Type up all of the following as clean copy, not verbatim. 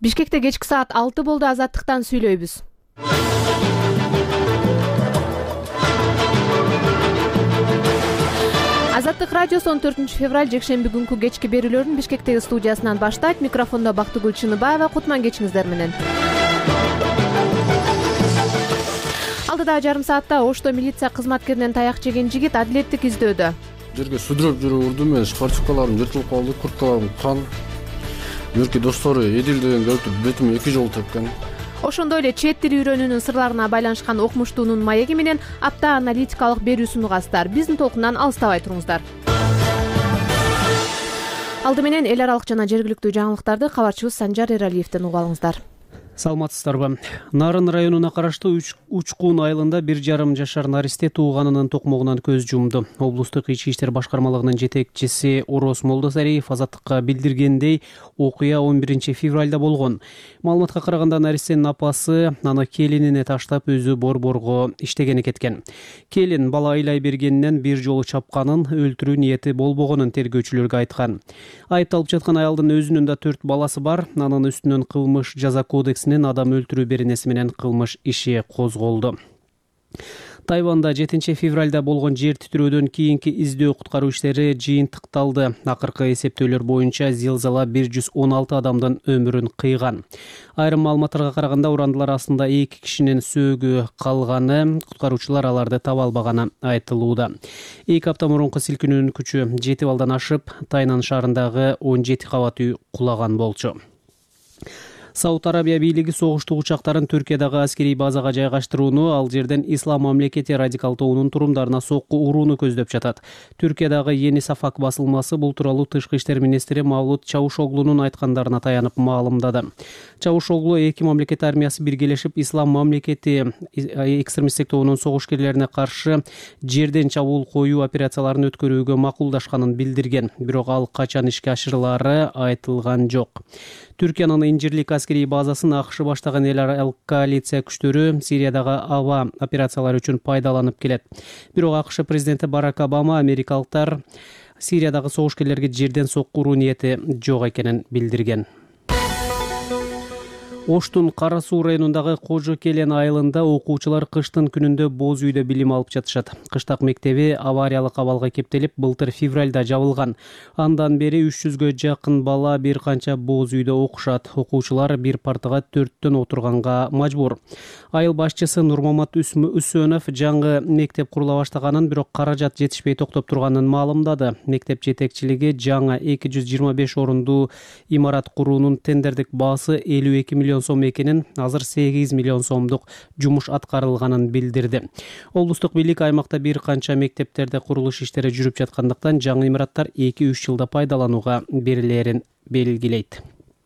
Бишкекте кечки саат 6 болду. Азаттыктан сүйлөйбүз. Азаттык радиосу 14 февраль жекшемби күнкү кечки берүүлөрүн Бишкектеги студиясынан баштайт. Микрофондо Бактыгүл Чыныбаева. Кутман кечиңиздер менен. Алдыдагы жарым саатта Ошто милиция кызматкеринен таяк жеген жигит адилеттик издөөдө. Жерге судроп жүрүп урду, мен спортивкаларым жыртылып калды, курткаларым кан. Мерки достору Эдил деген көрүп бетиме 2 жолу тепкен. Ошондой эле чет тил үйрөнүүнүн сырларына байланышкан окумуштуунун маеги менен апта аналитикалык берүү сунугасыздар. Биздин толкундан алыстабай туруңуздар. Алды менен эл аралык жана жергиликтүү жаңылыктарды кабарчыбыз Санжар Эралиевден угуп алыңыздар. Саламатсыздарбы. Нарын районуна караштуу Учкун айылында 1,5 жашар наристе тууганынын токмогунан көз жумду. Облустук ички иштер башкармалыгынын жетекчиси Орос Молдосариев Азаттыкка билдиргендей, окуя 11 февралда болгон. Маалыматка караганда наристенин апасы аны келинине таштап өзү борборго иштегени кеткен. Келин бала ыйлай бергенинен бир жолу чапканын, өлтүрүү ниети болбогонун тергөөчүлөргө айткан. Айыпталып жаткан аялдын өзүнүн да 4 баласы бар. Анын үстүнөн кылмыш жаза кодексинин адам өлтүрүү беренеси менен кылмыш иши козголду. Тайванда 7 февралда болгон жер титирөөдөн кийинки издөө куткаруу иштери жыйынтыкталды. Акыркы эсептөөлөр боюнча зилзала 116 адамдын өмүрүн кыйган. Айрым маалыматтарга караганда урандылар астында 2 кишинин сөөгү калганы, куткаруучулар аларды таба албаганы айтылууда. 2 апта мурунку силкинүүнүн күчү 7 балдан ашып, Тайнан шаарындагы 17 кабат үй кулаган болчу. Сауд Арабия бийлиги согуштуу учактарын Түркиядагы аскерий базага жайгаштырууну, ал жерден Ислам мамлекети радикал тобунун турумдарына сокку урууну көздөп жатат. Түркиядагы Yeni Safak басылмасы бул тууралуу Тышкы иштер министри Мавлут Чавушоглунун айткандарына таянып маалымдады. Чавушоглу 2 мамлекет армиясы биргелешип Ислам мамлекети экстремисттик тобунун согушкерлерине каршы жерден чабуул коюу операцияларын өткөрүүгө макулдашканын билдирген. Бирок ал качан ишке ашырылаары айтылган жок. Түркиянын Инжирлик аскерий базасын АКШ баштаган эл аралык коалиция күчтөрү Сириядагы аба операциялары үчүн пайдаланып келет. Бирок АКШ президенти Барак Обама америкалыктар Сириядагы согушкерлерге жерден сокку уруу ниети жок экенин билдирген. Оштун Кара Суу районундагы Кожо Келен айылында окуучулар кыштын күнүндө боз үйдө билим алып жатышат. Кыштак мектеби авариялык абалга кептелип, былтыр февралда жабылган. Андан бери 300гө жакын бала бир канча боз үйдө окушат. Окуучулар бир партага 4төн отурганга мажбур. Айыл башчысы Нурмамат Үсөнов жаңы мектеп курула баштаганын, бирок каражат жетишпей токтоп турганын маалымдады. Мектеп жетекчилиги жаңы 225 орундуу имарат куруунун тендердик баасы 52 миллион сом экенин, азыр 8 миллион сомдук жумуш аткарылганын билдирди. Облустук бийлик аймакта бир канча мектептерде курулуш иштери жүрүп жаткандыктан жаңы имараттар 2-3 жылда пайдаланууга берилерин белгилейт.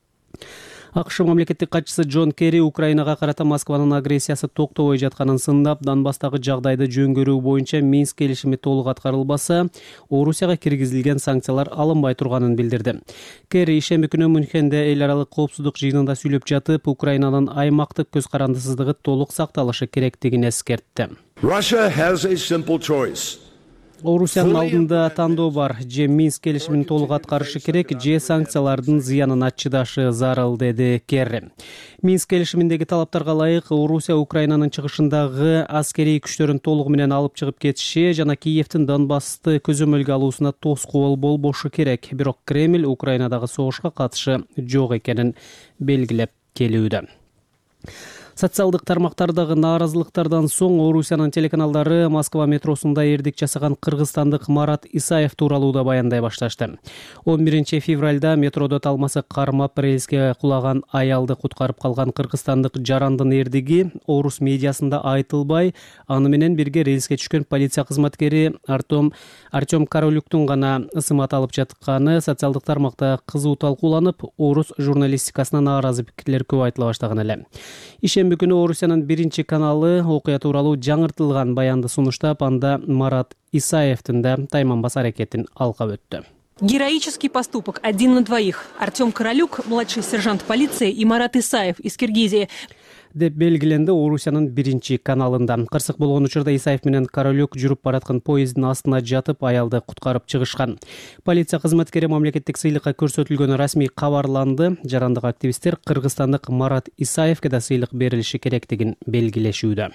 АКШ мамлекеттик катчысы Джон Керри Украинага карата Москванын агрессиясы токтобой жатканын сындап, Донбасстагы жагдайды жөн көрүү боюнча Минск келишими толук аткарылбаса, Орусияга киргизилген санкциялар алынбай турганын билдирди. Керри ишемби күнү Мюнхенде эл аралык коопсуздук жыйынында сүйлөп жатып, Украинанын аймактык көз карандысыздыгы толук сакталышы керектигин эскертти. Russia has a simple choice. Орусиянын алдында тандоо бар: же Минск келишимин толук аткарышы керек, же санкциялардын зыянына чыдашы зарыл, деди Керри. Минск келишиминдеги талаптарга ылайык Орусия Украинанын чыгышындагы аскерий күчтөрүн толугу менен алып чыгып кетиши жана Киевдин Донбассты көзөмөлгө алуусуна тоскоол болбошу керек. Бирок Кремль Украинадагы согушка катышы жок экенин белгилеп келүүдө. Социалдык тармактардагы нааразылыктардан соң Орусиянын телеканалдары Москва метросунда эрдик жасаган кыргызстандык Марат Исаев тууралуу да баяндай башташты. 11 февралда метродо талмасы кармап рельске кулаган аялды куткарып калган кыргызстандык жарандын эрдиги орус медиасында айтылбай, аны менен бирге рельске түшкөн полиция кызматкери Артем Королюктун гана ысымат алып жатканы социалдык тармакта кызуу талкууланып, орус журналистикасына нааразы пикирлер көп айтыла баштаган эле. Ишемби күнү Орусиянын 1 каналы окуя тууралуу жаңыртылган баянды сунуштап, анда Марат Исаевдин да тайманбас аракетин алкап өттү. Героический поступок 1 на 2. Артем Королюк, младший сержант полиции, и Марат Исаев из Киргизии. деп белгиленди Орусиянын биринчи каналында. Кырсык болгон учурда Исаев менен Королек жүрүп бараткан поезддин астына жатып аялды куткарып чыгышкан. Полиция кызматкери мамлекеттик сыйлыкка көрсөтүлгөнү расмий кабарланды. Жарандык активисттер кыргызстандык Марат Исаевке да сыйлык берилиши керектигин белгилешүүдө.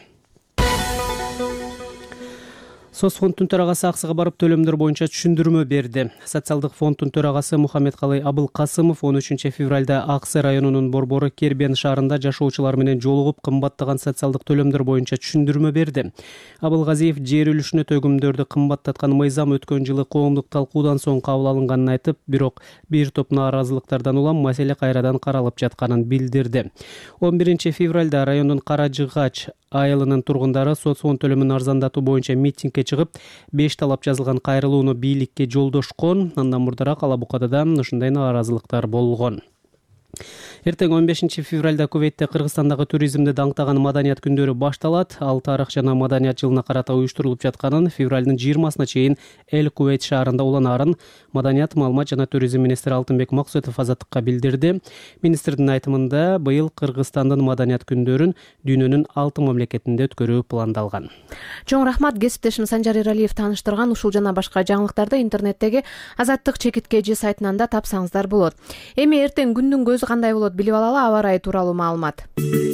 Соцфонддун төрагасы аксыга барып төлөмдөр боюнча түшүндүрмө берди. Социалдык фонддун төрагасы Мухаммедкалый Абылкасымов 13 февралда Аксы районунун Борбору Кербен шаарында жашоочулар менен жолугуп кымбаттаган социалдык төлөмдөр боюнча түшүндүрмө берди. Абылгазиев жер үлүшүнө төгүмдөрдү кымбаттаткан мыйзам өткөн жылы коомдук талкуудан соң кабыл алынганын айтып, бирок бир топ нааразылыктардан улам маселе кайрадан каралып жатканын билдирди. 11 февралда райондун Кара Жыгач айылынын тургундары соцфонд төлөмүн арзандатуу боюнча митингге чыгып, 5 талап жазылган кайрылууну бийликке жолдошкон. Андан мурдараак Ала Букада да ушундай нааразылыктар болгон. Эртең 15 февралда Кувейтте Кыргызстандагы туризмди даңктаган маданият күндөрү башталат. Ал тарых жана маданият жылына карата уюштурулуп жатканын февралдын 20-сына чейин Эл Кувейт шаарында уланаарын маданият, маалымат жана туризм министри Алтынбек Максутов Азаттыкка билдирди. Министрдин айтымында быйыл Кыргызстандын маданият күндөрүн дүйнөнүн 6 мамлекетинде өткөрүү пландалган. Чоң рахмат, кесиптешим Санжар Эралиев тааныштырган ушул жана башка жаңылыктарды интернеттеги Азаттык ЧКТ сайтынан да тапсаңыздар болот. Эми эртең күндүн көзү кандай болот билип алалы, аба ырайы тууралуу маалымат.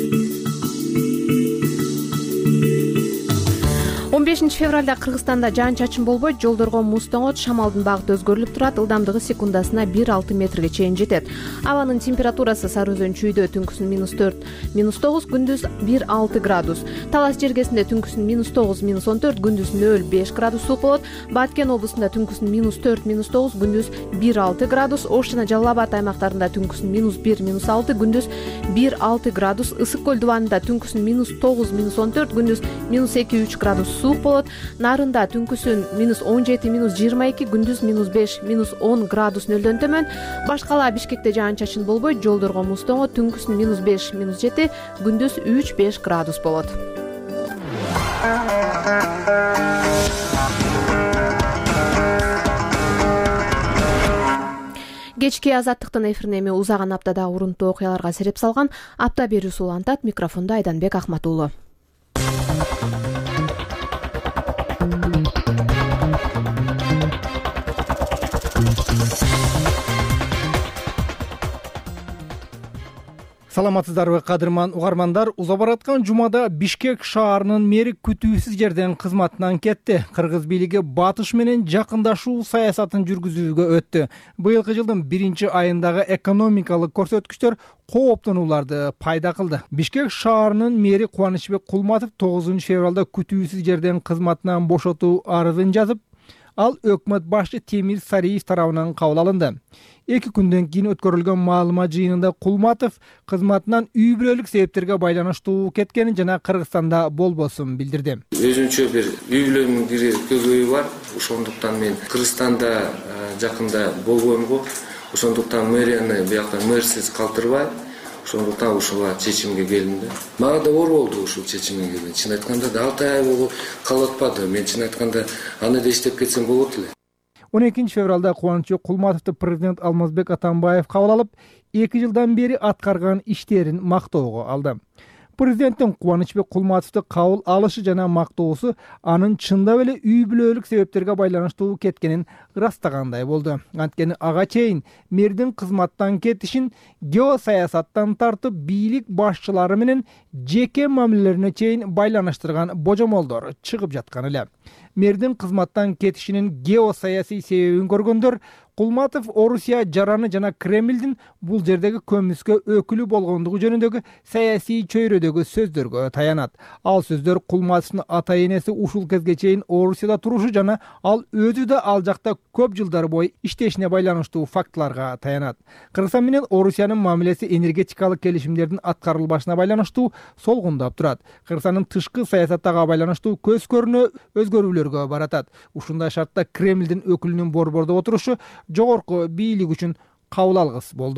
15 февралда Кыргызстанда жаан-чачын болбойт, жолдорго муз тоңот, шамалдын багыты өзгөрүлүп турат, ылдамдыгы секундасына 1-6 метрге чейин жетет. Абанын температурасы Сары Өзөн чүйдө түнкүсүн -4, -9, күндүз 1-6 градус. Талас жергесинде түнкүсүн -9, -14, күндүз 0-5 градус суук болот. Баткен облусунда түнкүсүн -4, -9, күндүз 1-6 градус. Ош жана Жалал Абад аймактарында түнкүсүн -1, -6, күндүз 1-6 градус. Ысык көл дубанында түнкүсүн -9, -14, күндүз -2-3 градус суук болот. Нарында түнкүсүн -17, -22, күндүз -5, -10 градус нөлдөн төмөн. Башкала Бишкекте жаан-чачын болбойт, жолдорго муз тоңот, түнкүсүн -5, -7, күндүз 3-5 градус болот. Кечки Азаттыктын эфирине эми узаган аптада урунттуу окуяларга сереп салган апта берүүсү улантат. Микрофондо Айданбек Ахматуулу. Саламатсыздарбы кадырман угармандар, уза бараткан жумада Бишкек шаарынын мэри күтүүсүз жерден кызматынан кетти. Кыргыз бийлиги батыш менен жакындашуу саясатын жүргүзүүгө өттү. Быйылкы жылдын 1-айындагы экономикалык көрсөткүчтөр кооптонууларды пайда кылды. Бишкек шаарынын мэри Кубанычбек Кулматов 9 февралда күтүүсүз жерден кызматынан бошотуу арызын жазып, ал өкмөт башчы Темир Сариев тарабынан кабыл алынды. 2 күндөн кийин өткөрүлгөн маалымат жыйынында Кулматов кызматынан үй бүлөлүк себептерге байланыштуу кеткенин жана Кыргызстанда болбосун билдирди. Өзүнчө бир үй бүлөнүн көзөйү бар. Ошондуктан мен Кыргызстанда жакында болбойм го. Ошондуктан мэрияны биякта мэрсиз калтырбай, ошондуктан ушуга чечимге келдим да. Мага да оор болду ушул чечимге келген. Чын айтканда да 6 ай болуп калып атпады. Мен чын айтканда аны да иштеп кетсем болот эле. 12 февралда Кубанычбек Кулматовду президент Алмазбек Атамбаев кабыл алып, 2 жылдан бери аткарган иштерин мактоого алды. Президенттин Кубанычбек Кулматовду кабыл алышы жана мактоосу анын чындап эле үй бүлөлүк себептерге байланыштуу кеткенин ырастагандай болду. Анткени ага чейин мэрдин кызматтан кетишин геосаясаттан тартып бийлик башчылары менен жеке мамилелерине чейин байланыштырган божомолдор чыгып жаткан эле. Мэрдин кызматтан кетишинин геосаясий себебин көргөндөр Кулматов Орусия жараны жана Кремлдин бул жердеги көмүскө өкүлү болгондугу жөнүндөгү саясий чөйрөдөгү сөздөргө таянат. Ал сөздөр Кулматовдун ата энеси ушул кезге чейин Орусияда турушу жана ал өзү да ал жакта көп жылдар бою иштешине байланыштуу фактыларга таянат. Кыргызстан менен Орусиянын мамилеси энергетикалык келишимдердин аткарылбашына байланыштуу солгундап турат. Кыргызстандын тышкы саясаттага байланыштуу көз көрүнө өзгөрүүлөргө баратат. Ушундай шартта Кремлдин өкүлүнүн борбордо отурушу жогорку бийлик үчүн кабыл алгыс болду.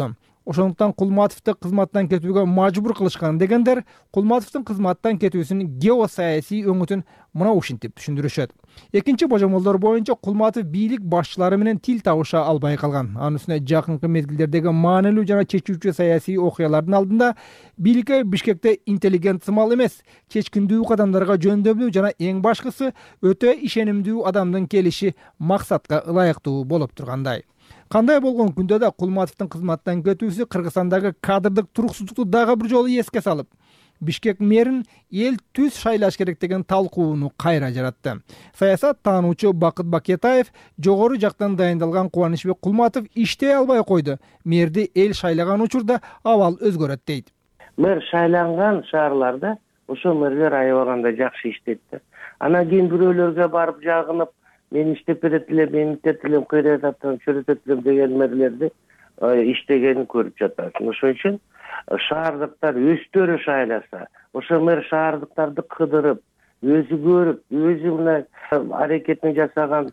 Ошондуктан Кулматовду кызматтан кетүүгө мажбур кылышкан дегендер Кулматовдун кызматтан кетүүсүнүн геосаясий өңүтүн мына ушинтип түшүндүрүшөт. Экинчи божомолдор боюнча Кулматов бийлик башчылары менен тил табыша албай калган. Анын үстүнө жакынкы мезгилдердеги маанилүү жана чечүүчү саясий окуялардын алдында бийликке Бишкекте интеллигент сымал эмес, чечкиндүү кадамдарга жөндөмдүү жана эң башкысы өтө ишенимдүү адамдын келиши максатка ылайыктуу болуп тургандай. Кандай болгон күндө да Кулматовдун кызматтан кетүүсү Кыргызстандагы кадрдык туруксуздукту дагы бир жолу эске салып, Бишкек мэрин эл түз шайлаш керек деген талкууну кайра жаратты. Саясат таануучу Бакыт Бакетаев жогору жактан дайындалган Кубанычбек Кулматов иштей албай койду. Мэрди эл шайлаган учурда абал өзгөрөт дейт. Мэр шайланган шаарларда ошо мэрлер аябаганда жакшы иштетти. Анан кийин бирөөлөргө барып жагынып, мен иштеп берет элем, мен иштеп элем, кыйрат чөрөтөт элем деген мэрлерди иштегенин көрүп жатасың. Ошон үчүн шаардыктар өздөрү шайласа, ошо мэр шаардыктарды кыдырып, өзү көрүп, өзү мына аракетин жасаган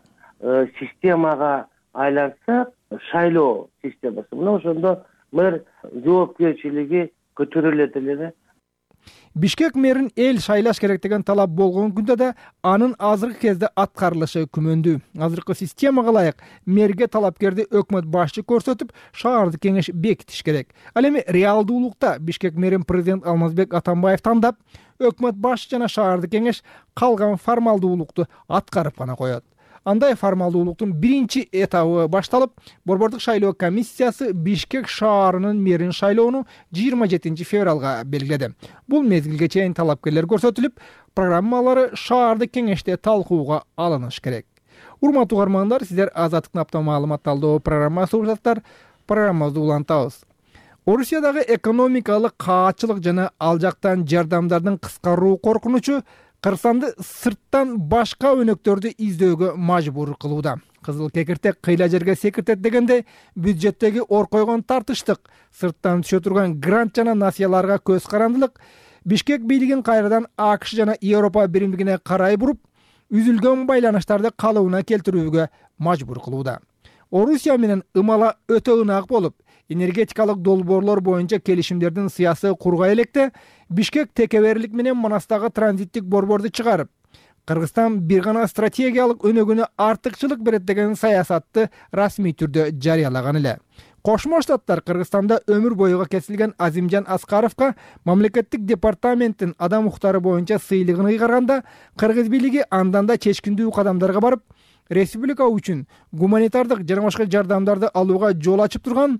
системага айланса, шайлоо системасы. Мына ошондо мэр жоопкерчилиги көтөрүлөт эле. Бишкек мэрин эл шайлаш керек деген талап болгон күндө да анын азыркы кезде аткарылышы күмөндүү. Азыркы системага ылайык мэрге талапкерди өкмөт башчы көрсөтүп, шаардык кеңеш бекитиш керек. Ал эми реалдуулукта Бишкек мэрин президент Алмазбек Атамбаев тандап, өкмөт башчы жана шаардык кеңеш калган формалдуулукту аткарып гана коет. Андай формалдуулуктун биринчи этабы башталып, Борбордук шайлоо комиссиясы Бишкек шаарынын мэрин шайлоону 27 февралга белгиледи. Бул мезгилге чейин талапкерлер көрсөтүлүп, программалары шаардык кеңеште талкууга алыныш керек. Урматтуу угармандар, сиздер Азаттыктын апта маалымат талдоо программасы угушаттар. Программабызды улантабыз. Орусиядагы экономикалык каатчылык жана ал жактан жардамдардын кыскаруу коркунучу Кыргызстанды сырттан башка өнөктөрдү издөөгө мажбур кылууда. Кызыл кекиртек кыйла жерге секиртет дегенде бюджеттеги ор койгон тартыштык, сырттан түшө турган грант жана насыяларга көз карандылык Бишкек бийлигин кайрадан АКШ жана Европа биримдигине карай буруп, үзүлгөн байланыштарды калыбына келтирүүгө мажбур кылууда. Орусия менен ымала өтө ынак болуп, энергетикалык долбоорлор боюнча келишимдердин сыясы кургай электе, Бишкек текеберлик менен Манастагы транзиттик борборду чыгарып, Кыргызстан бир гана стратегиялык өнөгүнө артыкчылык берет деген саясатты расмий түрдө жарыялаган эле. Кошмо Штаттар Кыргызстанда өмүр боюга кесилген Азимжан Аскаровго мамлекеттик департаменттин адам укуктары боюнча сыйлыгын ыйгарганда, Кыргыз бийлиги андан да чечкиндүү кадамдарга барып, республика үчүн гуманитардык жана башка жардамдарды алууга жол ачып турган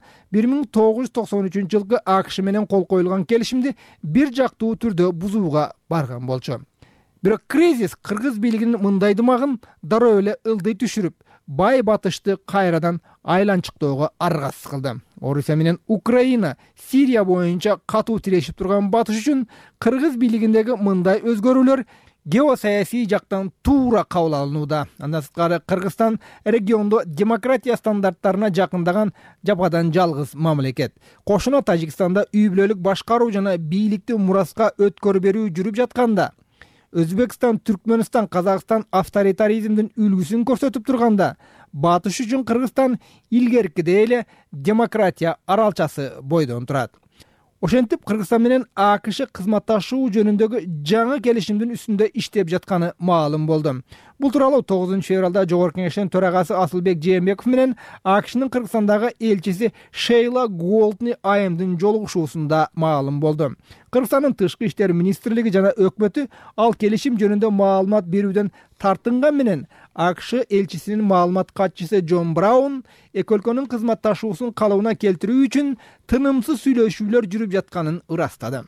1993 жылкы АКШ менен кол коюлган келишимди бир жактуу түрдө бузууга барган болчу. Бирок кризис кыргыз бийлигинин мындай дымагын дароо эле ылдый түшүрүп, бай батышты кайрадан айланчыктоого аргасыз кылды. Орусия менен Украина, Сирия боюнча катуу тирешип турган батыш үчүн кыргыз бийлигиндеги мындай өзгөрүүлөр геосаясий жактан туура кабыл алынууда. Андан сырткары Кыргызстан региондо демократия стандарттарына жакындаган жападан жалгыз мамлекет. Кошуна Тажикстанда үй бүлөлүк башкаруу жана бийликти мураска өткөрүп берүү жүрүп жатканда, Өзбекстан, Түркмөнстан, Казакстан авторитаризмдин үлгүсүн көрсөтүп турганда, батыш үчүн Кыргызстан илгеркидей эле демократия аралчасы бойдон турат. Ошентип Кыргызстан менен АКШ кызматташуу жөнүндөгү жаңы келишимдин үстүндө иштеп жатканы маалым болду. Бул тууралуу 9 февралда Жогорку кеңештин төрагасы Асылбек Жээнбеков менен АКШнын Кыргызстандагы элчиси Шейла Голдни айымдын жолугушуусунда маалым болду. Кыргызстандын тышкы иштер министрлиги жана өкмөтү ал келишим жөнүндө маалымат берүүдөн тартынган менен АКШ элчисинин маалымат катчысы Джон Браун эки өлкөнүн кызматташуусун калыбына келтирүү үчүн тынымсыз сүйлөшүүлөр жүрүп жатканын ырастады.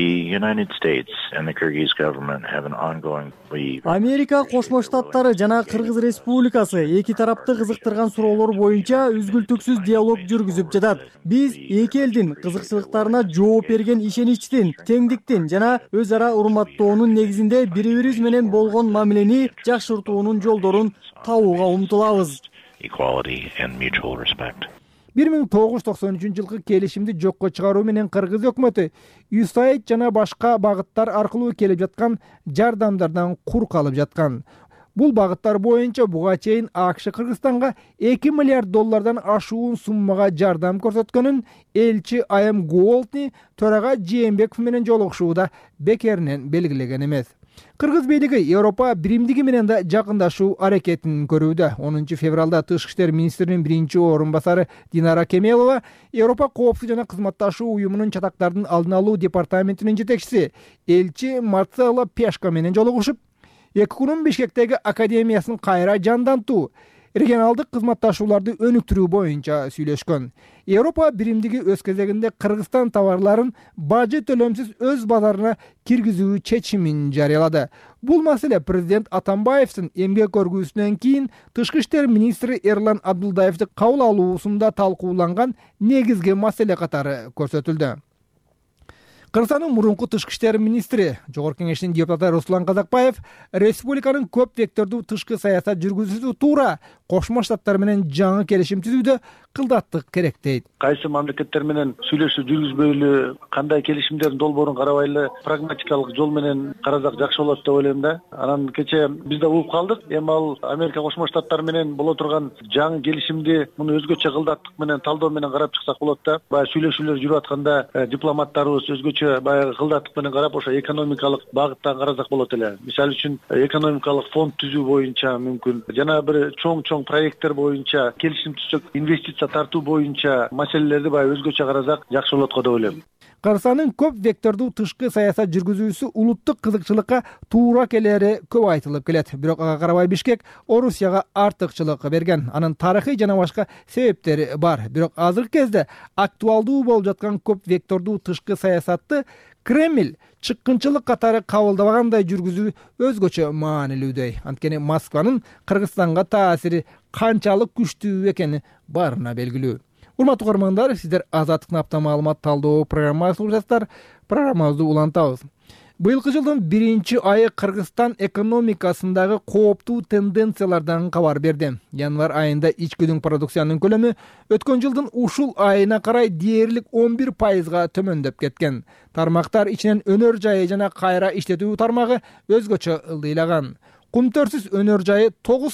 Америка Кошмо Штаттары жана Кыргыз Республикасы эки тарапты кызыктырган суроолор боюнча үзгүлтүксүз диалог жүргүзүп жатат. Биз эки элдин кызыкчылыктарына жооп берген ишеничтин, теңдиктин жана өз ара урматтоонун негизинде бири-бирибиз менен болгон мамилени жакшыртуунун жолдорун табууга умтулабыз. 1993 жылкы келишимди жокко чыгаруу менен Кыргыз өкмөтү USAID жана башка багыттар аркылуу келип жаткан жардамдардан кур калып жаткан. Бул багыттар боюнча буга чейин АКШ Кыргызстанга $2 миллиард ашуун суммага жардам көрсөткөнүн элчи Айым Голдни төрага Жээнбеков менен жолугушууда бекеринен белгилеген эмес. Кыргыз бийлиги Европа биримдиги менен да жакындашуу аракетин көрүүдө. 10 февралда Тышкы иштер министринин биринчи орун басары Динара Кемелова Европа коопсуздук жана кызматташуу уюмунун чатактардын алдын алуу департаментинин жетекчиси элчи Марцелло Пешко менен жолугушуп, 2 күнүн Бишкектеги академиясын кайра жандантуу, регионалдык кызматташууларды өнүктүрүү боюнча сүйлөшкөн. Европа биримдиги өз кезегинде Кыргызстан товарларын бажы төлөмсүз өз базарына киргизүү чечимин жарыялады. Бул маселе президент Атамбаевдин эмгек көргүүсүнөн кийин Тышкы иштер министри Эрлан Абдулдаевдин кабыл алуусунда талкууланган негизги маселе катары көрсөтүлдү. Кыргызстандын мурунку тышкы иштер министри, Жогорку Кеңештин депутаты Руслан Казакбаев республиканын көп вектордуу тышкы саясат жүргүзүүсү туура Кошмо Штаттар менен жаңы келишим түзүүдө кылдаттык керек дейт. Кайсы мамлекеттер менен сүйлөшүү жүргүзбөйлү, кандай келишимдердин долбоорун карабайлы, прагматикалык жол менен карасак жакшы болот деп ойлойм да. Анан кече биз да угуп калдык. Эми ал Америка Кошмо Штаттар менен боло турган жаңы келишимди муну өзгөчө кылдаттык менен талдоо менен карап чыксак болот да. Баягы сүйлөшүүлөр жүрүп атканда дипломаттарыбыз өзгөчө баягы кылдаттык менен карап ошо экономикалык багыттан карасак болот эле. Мисалы үчүн экономикалык фонд түзүү боюнча мүмкүн, жана бир чоң проекттер боюнча келишим түзсөк, инвестиция тартуу боюнча маселелерди баягы өзгөчө карасак жакшы болот го деп ойлойм. Кыргызстандын көп вектордуу тышкы саясат жүргүзүүсү улуттук кызыкчылыкка туура келери көп айтылып келет. Бирок ага карабай Бишкек Орусияга артыкчылык берген. Анын тарыхый жана башка себептери бар. Бирок азыркы кезде актуалдуу болуп жаткан көп вектордуу тышкы саясатты Кремль чыккынчылык катары кабылдабагандай жүргүзүү өзгөчө маанилүүдөй. Анткени Москванын Кыргызстанга таасири канчалык күчтүү экени барына белгилүү. Урматтуу көрөрмандар, сиздер Азаттыктын апта маалымат талдоо программасын угуп жатасыздар. Программабызды улантабыз. Быйылкы жылдын 1-айы Кыргызстан экономикасындагы кооптуу тенденциялардан кабар берди. Январь айында ичкүдүн продукциянын көлөмү өткөн жылдын ушул айына карай дээрлик 11% төмөндөп кеткен. Тармактар ичинен өнөр жайы жана кайра иштетүү тармагы өзгөчө ылдыйлаган. Кумтөрсүз өнөр жайы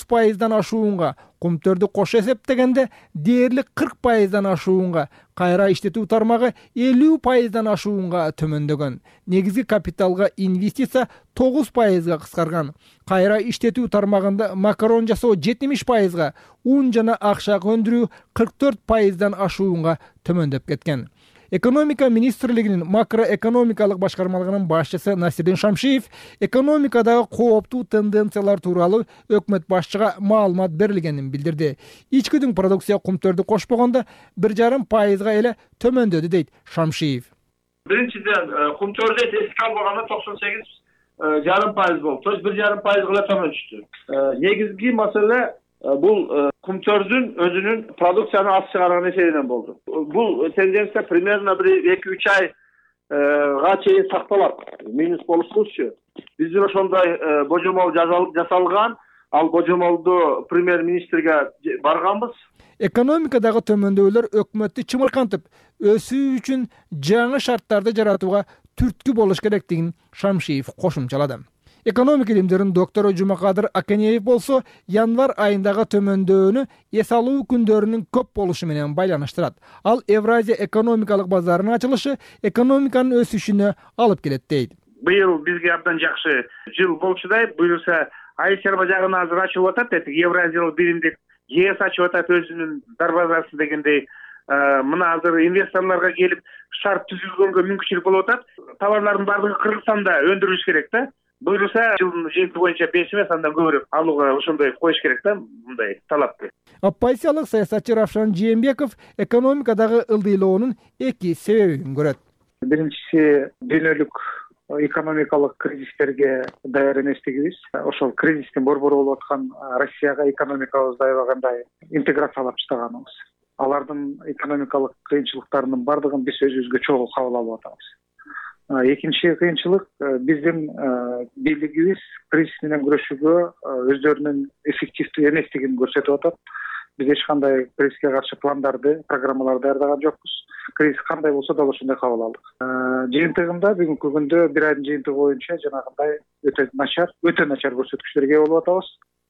9% ашуунга, кумтөрдү кошо эсептегенде дээрлик 40% ашуунга, кайра иштетүү тармагы 50% ашуунга төмөндөгөн. Негизги капиталга инвестиция 9% кыскарган. Кайра иштетүү тармагында макарон жасоо 70%, ун жана акча өндүрүү 44% ашуунга төмөндөп кеткен. Экономика министрлигинин макроэкономикалык башкармалыгынын башчысы Насирдин Шамшиев экономикадагы кооптуу тенденциялар тууралуу өкмөт башчыга маалымат берилгенин билдирди. Ичкүдүн продукция кумтөрдү кошпогондо 1,5% эле төмөндөдү дейт Шамшиев. Биринчиден кумтөрдү эске албаганда 98,5% болду. То есть 1,5% гана төмөн түштү. Негизги маселе бул кумтөрдүн өзүнүн продукцияны аз чыгарган эсебинен болду. Бул тенденция примерно 1-2 айга чейин сакталат. Минус болушубузчу. Биздин ошондой божомол жасалган. Ал божомолду премьер-министрге барганбыз. Экономикадагы төмөндөөлөр өкмөттү чымыркантып, өсүү үчүн жаңы шарттарды жаратууга түрткү болуш керектигин Шамшиев кошумчалады. Экономика илимдеринин доктору Жумакадыр Акенеев болсо, январь айындагы төмөндөөнү эс алуу күндөрүнүн көп болушу менен байланыштырат. Ал Евразия экономикалык базарынын ачылышы экономиканын өсүшүнө алып келет дейт. Быйыл бизге абдан жакшы жыл болчудай, буюрса Айсерба жагынан азыр ачылып атат, Евразиялык биримдик ЕС ачып атат өзүнүн дарбазасын дегендей. Мына азыр инвесторлорго келип шарт түзүлгөнгө мүмкүнчүлүк болуп атат. Товарлардын баардыгы Кыргызстанда өндүрүлүш керек да. Буюрса жылдын жыйынты боюнча 5 эмес, андан көбүрөөк алууга ошондой коюш керек да, мындай талапты. Оппозициялык саясатчы Равшан Жээнбеков экономикадагы ылдыйлоонун 2 себебин көрөт. Биринчиси дүйнөлүк экономикалык кризистерге даяр эместигибиз. Ошол кризистин борбору болуп аткан Россияга экономикабызды аябагандай интеграциялап таштаганыбыз. Алардын экономикалык кыйынчылыктарынын бардыгын биз өзүбүзгө чогуу кабыл алып атабыз. Экинчи кыйынчылык биздин бийлигибиз кризис менен күрөшүүгө өздөрүнүн эффективдүү эместигин көрсөтүп атат. Биз эч кандай кризиске каршы пландарды, программаларды даярдаган жокпуз. Кризис кандай болсо да ошондой кабыл алдык. Жыйынтыгында бүгүнкү күндө 1 айдын жыйынтыгы боюнча жанагындай өтө начар көрсөткүчтөргө болуп атабыз.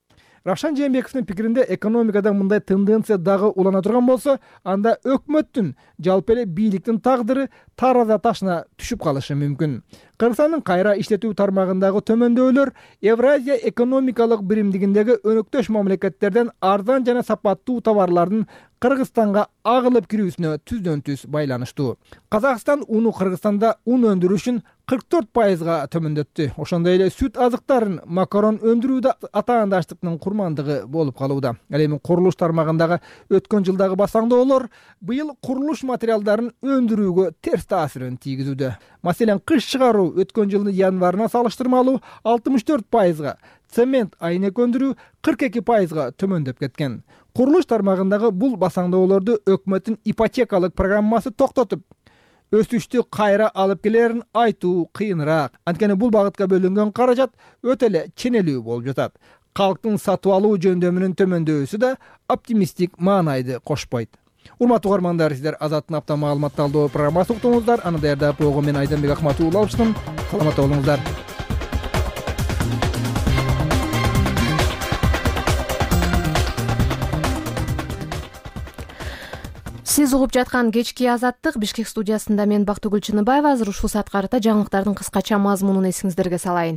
Равшан Жээнбековдун пикиринде экономикада мындай тенденция дагы улана турган болсо, анда өкмөттүн жалпы эле бийликтин тагдыры тараза ташына түшүп калышы мүмкүн. Кыргызстандын кайра иштетүү тармагындагы төмөндөөлөр Евразия экономикалык биримдигиндеги өнөктөш мамлекеттерден арзан жана сапаттуу товарлардын Кыргызстанга агылып кирүүсүнө түздөн-түз байланыштуу. Казакстан уну Кыргызстанда ун өндүрүшүн 44%га төмөндөттү. Ошондой эле сүт азыктарын, макарон өндүрүүдө атаандаштыктын курмандыгы болуп калууда. Ал эми курулуш тармагындагы өткөн жылдагы басаңдоолор быйыл курулуш материалдарын өндүрүүгө терс таасирин тийгизүүдө. Маселен, кыш чыгаруу өткөн жылдын январына салыштырмалуу 64%га, цемент, айнек өндүрүү 42%га төмөндөп кеткен. Курулуш тармагындагы бул басаңдоолорду өкмөттүн ипотекалык программасы токтотуп, өсүштү кайра алып келерин айтуу кыйыныраак. Анткени бул багытка бөлүнгөн каражат өтө эле ченелүү болуп жатат. Калктын сатып алуу жөндөмүнүн төмөндөшү да оптимисттик маанайды кошпойт. Урматтуу угармандар, сиздер Азаттын апта маалымат талдоо программасын уктуңуздар. Аны даярдап койгон мен Айданбек Акматов алыштым. Саламатта болуңуздар. Сиз угуп жаткан кечки Азаттык Бишкек студиясында мен Бактыгүл Чыныбаева. Азыр ушул саатка карата жаңылыктардын кыскача мазмунун эсиңиздерге салайын.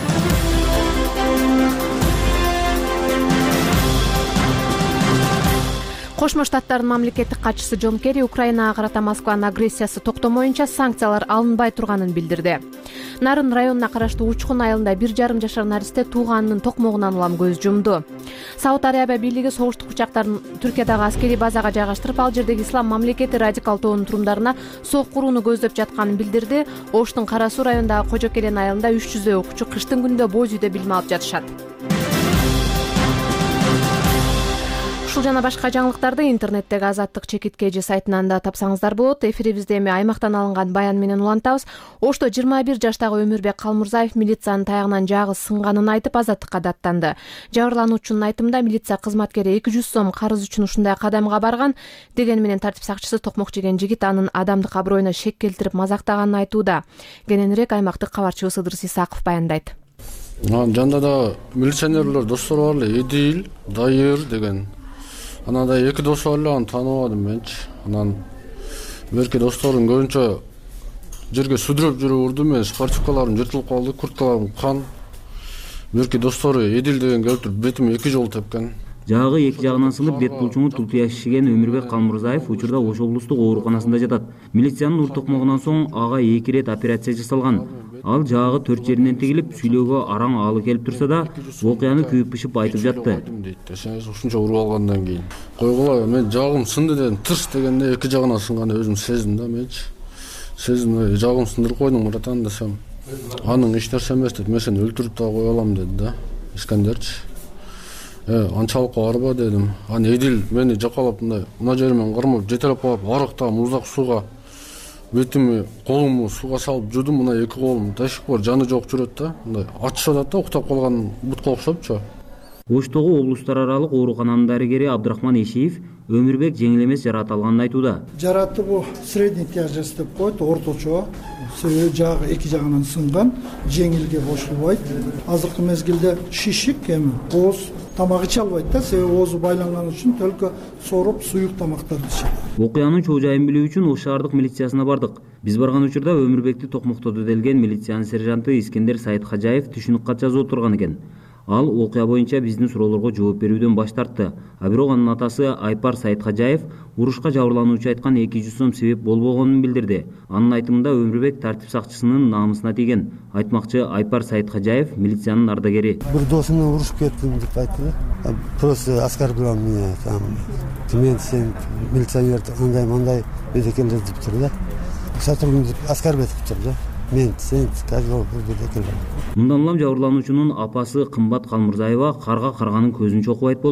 Кошмо Штаттардын мамлекеттик катчысы Джон Керри Украинага карата Москванын агрессиясы токтомоюнча санкциялар алынбай турганын билдирди. Нарын районуна караштуу Учкун айылында 1,5 жашар наристе тууганынын токмогунан улам көз жумду. Сауд Арабия бийлиги согуштук учактарын Түркиядагы аскерий базага жайгаштырып, ал жердеги ислам мамлекети радикал тобунун турумдарына сок курууну көздөп жатканын билдирди. Оштун Кара Суу районундагы Кожо Келен айылында 300 окуучу кыштын күнүндө боз үйдө билим алып жатышат. Ушул жана башка жаңылыктарды интернеттеги Азаттык чекиткежи сайтынан да тапсаңыздар болот. Эфирибизде эми аймактан алынган баян менен улантабыз. Ошто 21 жаштагы Өмүрбек Калмурзаев милициянын таягынан жагы сынганын айтып азаттыкка даттанды. Жабырлануучунун айтымында милиция кызматкери 200 сом карыз үчүн ушундай кадамга барган. Дегени менен тартип сакчысы токмок жеген жигит анын адамдык аброюна шек келтирип мазактаганын айтууда. Кененирээк аймактык кабарчыбыз Ыдырыс Исаков баяндайт. Жанда да милиционерлер достор бар эле, Эдил, Дайыр деген. Анандай эки досу бар эле, аны тааныбадым менчи. Анан берки досторум көбүнчө жерге сүдүрөп жүрүп урду, мен спортивкаларым жыртылып калды, курткаларым кан. Берки достору Эдил деген келип туруп бетиме 2 жолу тепкен. Жагы эки жагынан сынып, бет булчуңу тултуя шишиген Өмүрбек Калмурзаев учурда Ош облустук ооруканасында жатат. Милициянын ур токмогунан соң ага 2 рет операция жасалган. Ал жагы 4 жеринен тигилип, сүйлөөгө араң аалы келип турса да, окуяны күйүп-пышып айтып жатты. Ушунча уруп алгандан кийин койгула, мен жагым сынды дедим, тырс дегенде 2 жагынан сынганы өзүм сездим да, менчи. Сездим, жагым сындырып койдуң братан десем. Анын эч нерсе эмес деп, мен сени өлтүрүп да кое алам деди да, Искандерчи. Анчалык арба дедим. Аны Эдил мени жакалап мына жеримен кармап, жетелеп алып, арыкта муздак сууга бетими, колумду сууга салып жудум, мына 2 колум до сих пор жаны жок жүрөт да. Мындай ачышып атат да, уктап калган бутка окшопчу. Оштогу облустар аралык оорукананын дарыгери Абдрахман Ишиев Өмүрбек жеңил эмес жарат алганын айтууда. Жараты бул средний тяжесть деп коет, орточо. Себеби жагы эки жагынан сынган, жеңилге кошулбайт. Азыркы мезгилде шишик эми ооз тамак иче албайт да, себеби оозу байланган үчүн төлкө соруп суюк тамактарды ичет. Окуянын чоо жайын билүү үчүн Ош шаардык милициясына бардык. Биз барган учурда Өмүрбекти токмоктоду делген милициянын сержанты Искендер Сайытхажаев түшүнүк кат жазып отурган экен. Ал окуя боюнча биздин суроолорго жооп берүүдөн баш тартты. А бирок анын атасы Айпар Сайытхажаев урушка жабырлануучу айткан 200 сом себеп болбогонун билдирди. Анын айтымында Өмүрбек тартип сакчысынын намысына тийген. Айтмакчы Айпар Сайытхажаев милициянын ардагери. Бир досумду урушуп кеттим деп айтты. Просто оскорблял меня там. Мен сен милиционер андай эдекелер деп тур да. Сотрудник оскорбить тур да. Мен сен козел Мындан улам жабырлануучунун апасы Кымбат Калмурзаева карга карганын көзүн чокубайт болуп,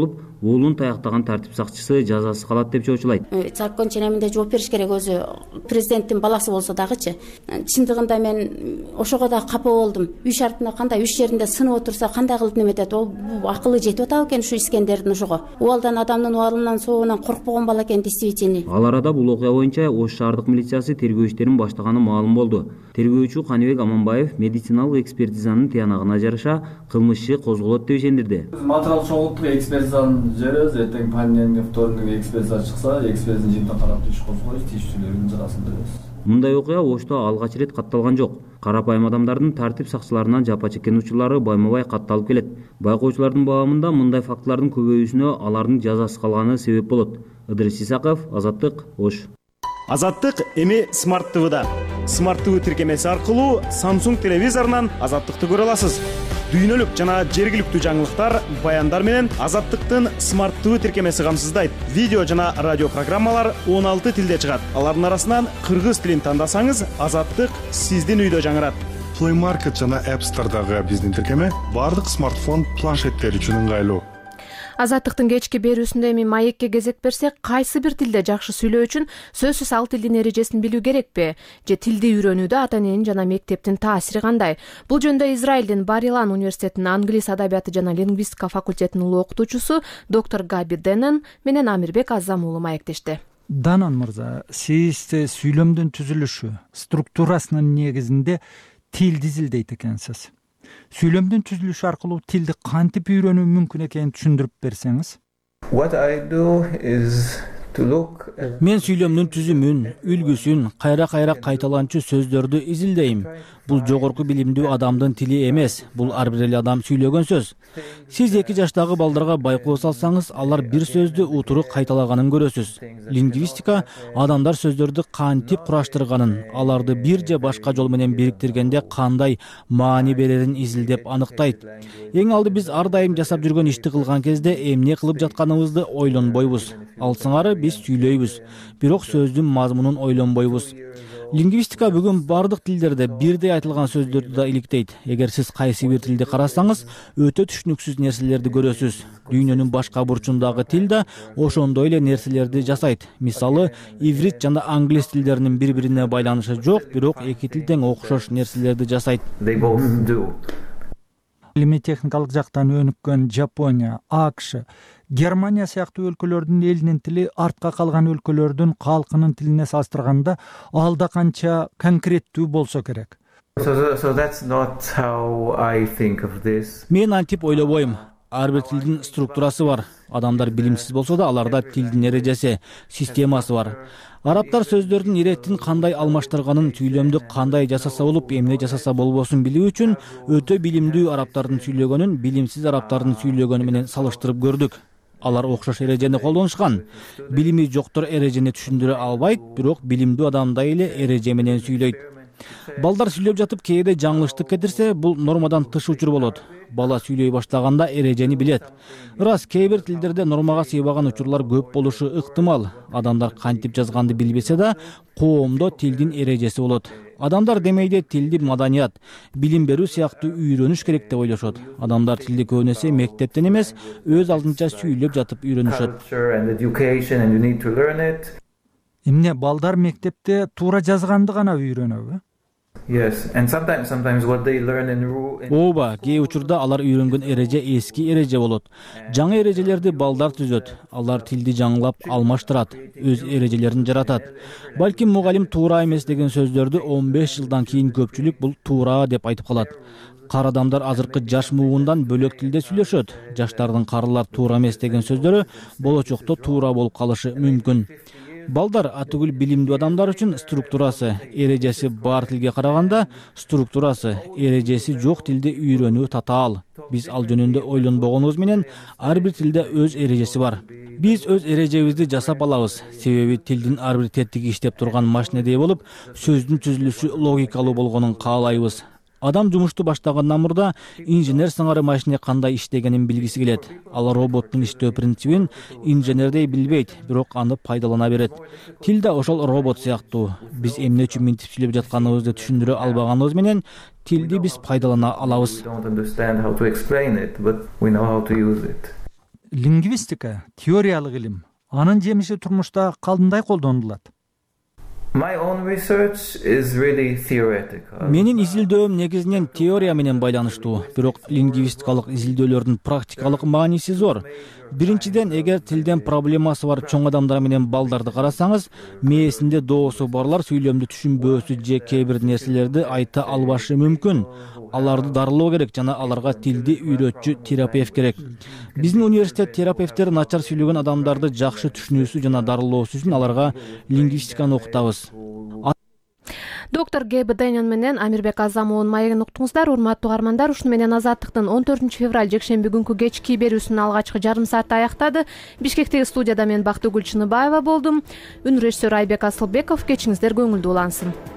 уулун таяктаган тартип сакчысы жазасыз калат деп чоочулайт. Закон ченеминде жооп бериш керек, өзү президенттин баласы болсо дагычы. Чындыгында мен ошого да капа болдум. Үй шартына кандай, үч жеринде сынып отурса кандай кылып неметет? Ол акылы жетип атабы экен ушу Искендердин ошого? Убалдан адамдын убалынан соогунан коркпогон бала экен действительно. Ал арада бул окуя боюнча Ош шаардык милициясы тергөө иштерин баштаганы маалым болду. Тергөөчү Каныбек Аманбаев медициналык экспертизанын тыянагына жараша кылмыш иши козголот деп ишендирди. Материал чогулттук экспертизаны жеребиз, эртең понедельник, вторник экспертиза чыкса, экспертизанын жыйынтыгына карап иш козгойбуз, тийиштүүлөрүн жазасын беребиз. Мындай окуя Ошто алгач ирет катталган жок. Карапайым адамдардын тартип сакчыларынан жапа чеккен учурлары байма-бай катталып келет. Байкоочулардын баамында мындай фактылардын көбөйүүсүнө алардын жазасыз калганы себеп болот. Ыдырыс Исаков, Азаттык, Ош. Азаттык эми Smart TV'да. Smart TV тиркемеси аркылуу Samsung телевизорунан Азаттыкты көрө аласыз. Дүйнөлүк жана жергиликтүү жаңылыктар, баяндар менен Азаттыктын Smart TV тиркемеси камсыздайт. Видео жана радио программалар 16 тилде чыгат. Алардын арасынан кыргыз тилин тандасаңыз, Азаттык сиздин үйдө жаңырат. Play Market жана App Store'дагы биздин тиркеме бардык смартфон, планшеттер үчүн ыңгайлуу. Азаттыктын кечки берүүсүндө эми маекке кезек берсек, кайсы бир тилде жакшы сүйлөө үчүн сөзсүз ал тилдин эрежесин билүү керекпи? Же тилди үйрөнүүдө ата-эненин жана мектептин таасири кандай? Бул жөнүндө Израилдин Бар-Илан университетинин англис адабияты жана лингвистика факультетинин улуу окутуучусу доктор Габи Денен менен Амирбек Азам уулу маектешти. Данан мырза, сиз сүйлөмдүн түзүлүшү, структурасынын негизинде тилди изилдейт экенсиз. Сүйлөмдүн түзүлүшү аркылуу тилди кантип үйрөнүү мүмкүн экенин түшүндүрүп берсеңиз? Мен сүйлөмдүн түзүмүн, үлгүсүн, кайра-кайра кайталанчу сөздөрдү изилдейм. Бул жогорку билимдүү адамдын тили эмес, бул ар бир эле адам сүйлөгөн сөз. Сиз 2 жаштагы балдарга байкоо салсаңыз, алар бир сөздү утуру кайталаганын көрөсүз. Лингвистика адамдар сөздөрдү кантип кураштырганын, аларды бир же башка жол менен бириктиргенде кандай маани берерин изилдеп аныктайт. Эң алды биз ар дайым жасап жүргөн ишти кылган кезде эмне кылып жатканыбызды ойлонбойбуз. Ал сыңары биз сүйлөйбүз, бирок сөздүн мазмунун ойлонбойбуз. Лингвистика бүгүн бардык тилдерде бирдей айтылган сөздөрдү да иликтейт. Эгер сиз кайсы бир тилди карасаңыз, өтө түшүнүксүз нерселерди көрөсүз. Дүйнөнүн башка бурчундагы тил да ошондой эле нерселерди жасайт. Мисалы, иврит жана англис тилдеринин бири-бирине байланышы жок, бирок эки тил тең окшош нерселерди жасайт. Илимий техникалык жактан өнүккөн Жапония, АКШ, Германия сыяктуу өлкөлөрдүн элинин тили артка калган өлкөлөрдүн калкынын тилине салыштырганда алда канча конкреттүү болсо керек. Мен антип ойлобойм. Ар бир тилдин структурасы бар. Адамдар билимсиз болсо да аларда тилдин эрежеси, системасы бар. Арабтар сөздөрдүн иреттин кандай алмаштырганын, сүйлөмдү кандай жасаса болуп, эмне жасаса болбосун билүү үчүн өтө билимдүү арабтардын сүйлөгөнүн билимсиз арабтардын сүйлөгөнү менен салыштырып көрдүк. Алар окшош эрежени колдонушкан. Билими жоктор эрежени түшүндүрө албайт, бирок билимдүү адамдай эле эреже менен сүйлөйт. Балдар сүйлөп жатып кээде жаңылыштык кетирсе, бул нормадан тыш учур болот. Бала сүйлөй баштаганда эрежени билет. Ырас, кээ бир тилдерде нормага сыйбаган учурлар көп болушу ыктымал. Адамдар кантип жазганды билбесе да, коомдо тилдин эрежеси болот. Адамдар демейде тилди маданият, билим берүү сыяктуу үйрөнүш керек деп ойлошот. Адамдар тилди көбүнесе мектептен эмес, өз алдынча сүйлөп жатып үйрөнүшөт. Эмне балдар мектепте туура жазганды гана үйрөнөбү? Ооба, кээ учурда алар үйрөнгөн эреже эски эреже болот. Жаңы эрежелерди балдар түзөт. Алар тилди жаңылап алмаштырат, өз эрежелерин жаратат. Балким мугалим туура эмес деген сөздөрдү 15 жылдан кийин көпчүлүк бул туура деп айтып калат. Кар адамдар азыркы жаш муундан бөлөк тилде сүйлөшөт. Жаштардын карылар туура эмес деген сөздөрү болочокто туура болуп калышы мүмкүн. Балдар атүгүл билимдүү адамдар үчүн структурасы, эрежеси бар тилге караганда структурасы, эрежеси жок тилди үйрөнүү татаал. Биз ал жөнүндө ойлонбогонубуз менен ар бир тилде өз эрежеси бар. Биз өз эрежебизди жасап алабыз. Себеби тилдин ар бир тетиги иштеп турган машинедей болуп, сөздүн түзүлүшү логикалуу болгонун каалайбыз. Адам жумушту баштагандан мурда инженер сыңары машине кандай иштегенин билгиси келет. Ал роботтун иштөө принцибин инженердей билбейт, бирок аны пайдалана берет. Тил да ошол робот сыяктуу. Биз эмне үчүн мынтип сүйлөп жатканыбызды түшүндүрө албаганыбыз менен тилди биз пайдалана алабыз. лингвистика теориялык илим. Анын жемиши турмушта кандай колдонулат? Менин изилдөөм негизинен теория менен байланыштуу, бирок лингвистикалык изилдөөлөрдүн практикалык мааниси зор. Биринчиден, эгер тилден проблемасы бар чоң адамдар менен балдарды карасаңыз, мээсинде доосу барлар сүйлөмдү түшүнбөөсү же кээ бир нерселерди айта албашы мүмкүн. Аларды дарылоо керек жана аларга тилди үйрөтчү терапевт керек. Биздин университет терапевттери начар сүйлөгөн адамдарды жакшы түшүнүүсү жана дарылоосу үчүн аларга лингвистиканы окутабыз. Доктор Гэб Дэнен менен Амирбек Азамовдун маегин уктуңуздар. Урматтуу угармандар, ушуну менен Азаттыктын 14 февраль жекшемби күнкү кечки берүүсүнүн алгачкы жарым сааты аяктады. Бишкектеги студияда мен Бактыгүл Чыныбаева болдум. Үн режиссер Айбек Асылбеков. Кечиңиздер көңүлдүү улансын.